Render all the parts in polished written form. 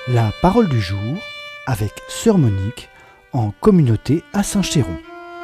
La parole du jour avec Sœur Monique en communauté à Saint-Chéron.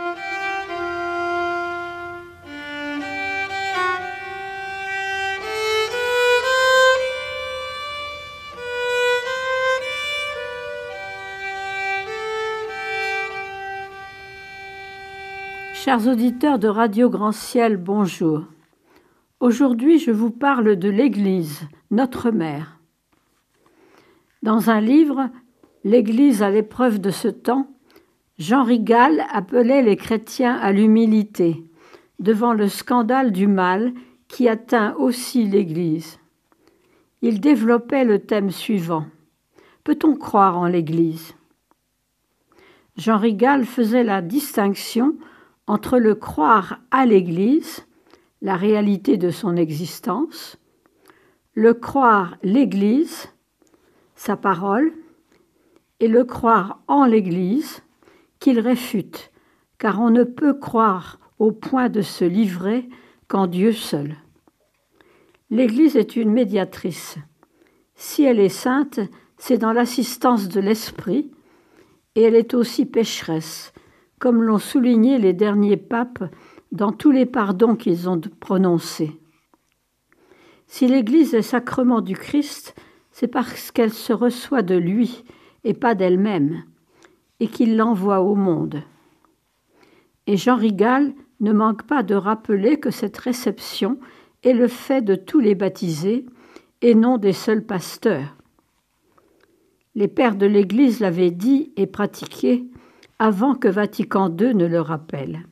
Chers auditeurs de Radio Grand Ciel, bonjour. Aujourd'hui, je vous parle de l'Église, notre mère. Dans un livre, L'Église à l'épreuve de ce temps, Jean Rigal appelait les chrétiens à l'humilité devant le scandale du mal qui atteint aussi l'Église. Il développait le thème suivant. Peut-on croire en l'Église ? Jean Rigal faisait la distinction entre le croire à l'Église, la réalité de son existence, le croire l'Église, sa parole, et le croire en l'Église, qu'il réfute, car on ne peut croire au point de se livrer qu'en Dieu seul. L'Église est une médiatrice. Si elle est sainte, c'est dans l'assistance de l'Esprit, et elle est aussi pécheresse, comme l'ont souligné les derniers papes dans tous les pardons qu'ils ont prononcés. Si l'Église est sacrement du Christ, c'est parce qu'elle se reçoit de lui et pas d'elle-même, et qu'il l'envoie au monde. Et Jean Rigal ne manque pas de rappeler que cette réception est le fait de tous les baptisés et non des seuls pasteurs. Les pères de l'Église l'avaient dit et pratiqué avant que Vatican II ne le rappelle.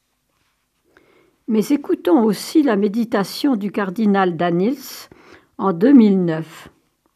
Mais écoutons aussi la méditation du cardinal Danils en 2009.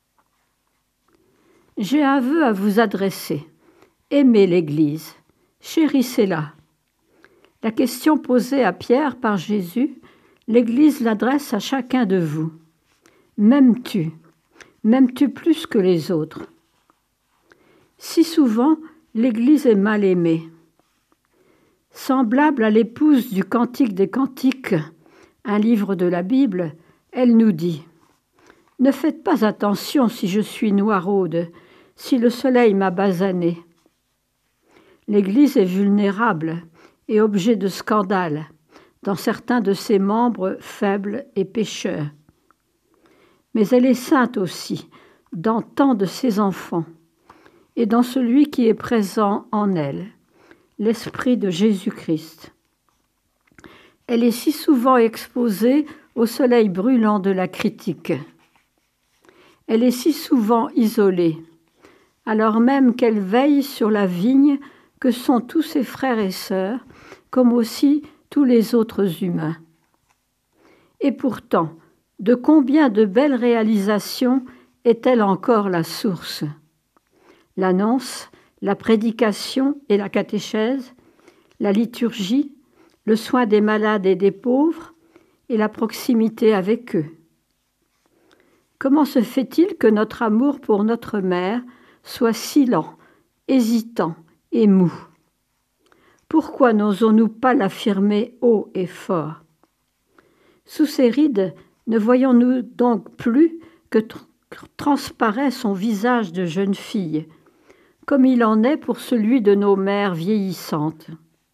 J'ai un vœu à vous adresser. Aimez l'Église, chérissez-la. La question posée à Pierre par Jésus, l'Église l'adresse à chacun de vous. M'aimes-tu plus que les autres? Si souvent, l'Église est mal aimée. Semblable à l'épouse du Cantique des Cantiques, un livre de la Bible, elle nous dit « Ne faites pas attention si je suis noiraude, si le soleil m'a basanée. » L'Église est vulnérable et objet de scandale dans certains de ses membres faibles et pécheurs. Mais elle est sainte aussi dans tant de ses enfants et dans celui qui est présent en elle, l'Esprit de Jésus-Christ. Elle est si souvent exposée au soleil brûlant de la critique. Elle est si souvent isolée, alors même qu'elle veille sur la vigne que sont tous ses frères et sœurs, comme aussi tous les autres humains. Et pourtant, de combien de belles réalisations est-elle encore la source ? L'annonce, la prédication et la catéchèse, la liturgie, le soin des malades et des pauvres et la proximité avec eux. Comment se fait-il que notre amour pour notre mère soit si lent, hésitant et mou? Pourquoi n'osons-nous pas l'affirmer haut et fort? Sous ces rides, ne voyons-nous donc plus que transparaît son visage de jeune fille, comme il en est pour celui de nos mères vieillissantes.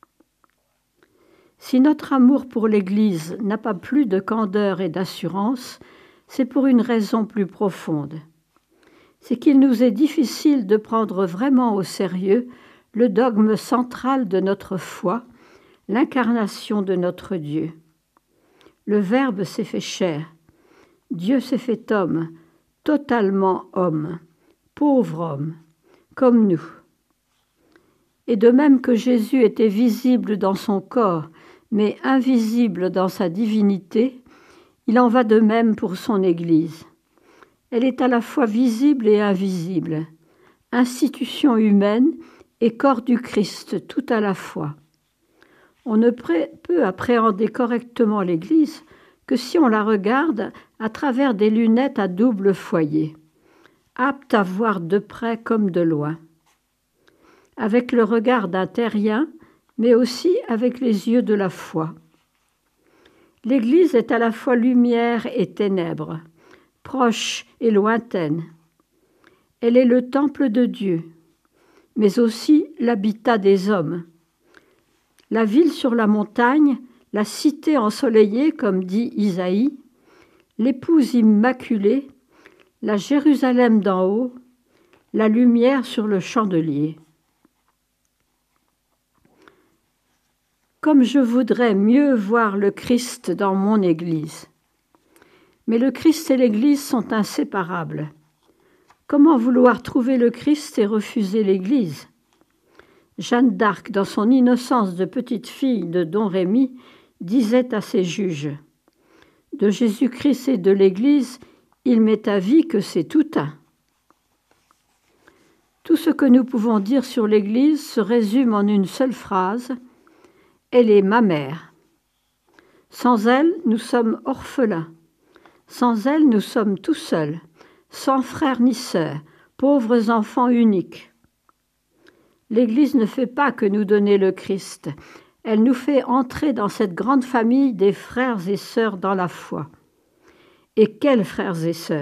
Si notre amour pour l'Église n'a pas plus de candeur et d'assurance, c'est pour une raison plus profonde. C'est qu'il nous est difficile de prendre vraiment au sérieux le dogme central de notre foi, l'incarnation de notre Dieu. Le Verbe s'est fait chair. Dieu s'est fait homme, totalement homme, pauvre homme, comme nous. Et de même que Jésus était visible dans son corps, mais invisible dans sa divinité, il en va de même pour son Église. Elle est à la fois visible et invisible, institution humaine et corps du Christ tout à la fois. On ne peut appréhender correctement l'Église que si on la regarde à travers des lunettes à double foyer, apte à voir de près comme de loin. Avec le regard d'un terrien, mais aussi avec les yeux de la foi. L'Église est à la fois lumière et ténèbres, proche et lointaine. Elle est le temple de Dieu, mais aussi l'habitat des hommes. La ville sur la montagne, la cité ensoleillée, comme dit Isaïe, l'épouse immaculée, la Jérusalem d'en haut, la lumière sur le chandelier. Comme je voudrais mieux voir le Christ dans mon Église. Mais le Christ et l'Église sont inséparables. Comment vouloir trouver le Christ et refuser l'Église ? Jeanne d'Arc, dans son innocence de petite fille de Don Rémy, disait à ses juges : « De Jésus-Christ et de l'Église, il m'est avis que c'est tout un. » Tout ce que nous pouvons dire sur l'Église se résume en une seule phrase : elle est ma mère. Sans elle, nous sommes orphelins. Sans elle, nous sommes tout seuls, sans frères ni sœurs, pauvres enfants uniques. L'Église ne fait pas que nous donner le Christ. Elle nous fait entrer dans cette grande famille des frères et sœurs dans la foi. Et quels frères et sœurs ?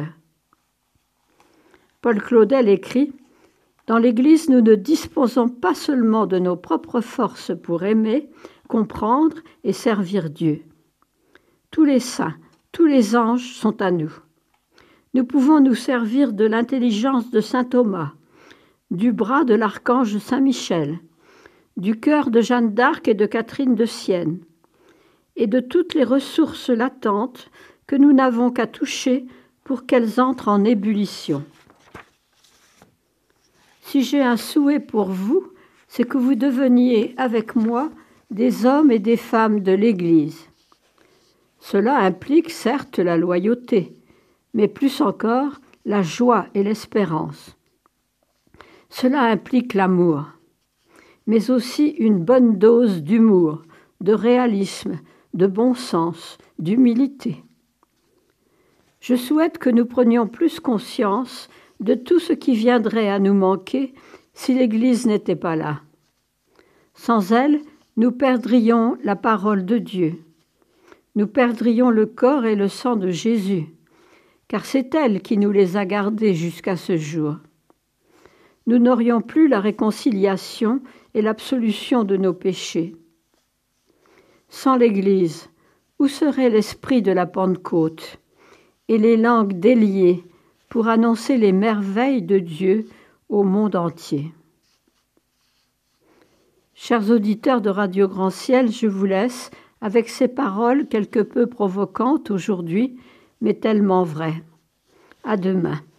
Paul Claudel écrit : « Dans l'Église, nous ne disposons pas seulement de nos propres forces pour aimer, comprendre et servir Dieu. Tous les saints, tous les anges sont à nous. Nous pouvons nous servir de l'intelligence de saint Thomas, du bras de l'archange Saint Michel, du cœur de Jeanne d'Arc et de Catherine de Sienne, et de toutes les ressources latentes que nous n'avons qu'à toucher pour qu'elles entrent en ébullition. Si j'ai un souhait pour vous, c'est que vous deveniez avec moi des hommes et des femmes de l'Église. Cela implique certes la loyauté, mais plus encore la joie et l'espérance. Cela implique l'amour, mais aussi une bonne dose d'humour, de réalisme, de bon sens, d'humilité. Je souhaite que nous prenions plus conscience de tout ce qui viendrait à nous manquer si l'Église n'était pas là. Sans elle, nous perdrions la parole de Dieu. Nous perdrions le corps et le sang de Jésus, car c'est elle qui nous les a gardés jusqu'à ce jour. Nous n'aurions plus la réconciliation et l'absolution de nos péchés. Sans l'Église, où serait l'esprit de la Pentecôte et les langues déliées pour annoncer les merveilles de Dieu au monde entier ? Chers auditeurs de Radio Grand Ciel, je vous laisse avec ces paroles quelque peu provocantes aujourd'hui, mais tellement vraies. À demain.